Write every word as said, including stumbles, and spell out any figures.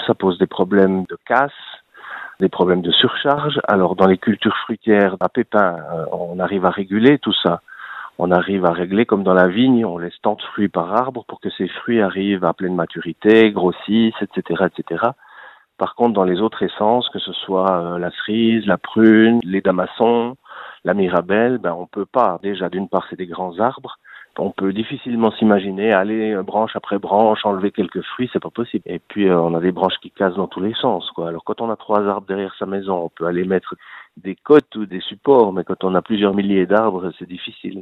ça pose des problèmes de casse, des problèmes de surcharge. Alors dans les cultures fruitières à pépins, euh, on arrive à réguler tout ça. On arrive à régler comme dans la vigne, on laisse tant de fruits par arbre pour que ces fruits arrivent à pleine maturité, grossissent, et cetera, et cetera. Par contre, dans les autres essences, que ce soit euh, la cerise, la prune, les damassons, la mirabelle, ben on peut pas. Déjà, d'une part, c'est des grands arbres. On peut difficilement s'imaginer aller euh, branche après branche, enlever quelques fruits, c'est pas possible. Et puis, euh, on a des branches qui cassent dans tous les sens, quoi. Alors, quand on a trois arbres derrière sa maison, on peut aller mettre des côtes ou des supports, mais quand on a plusieurs milliers d'arbres, c'est difficile.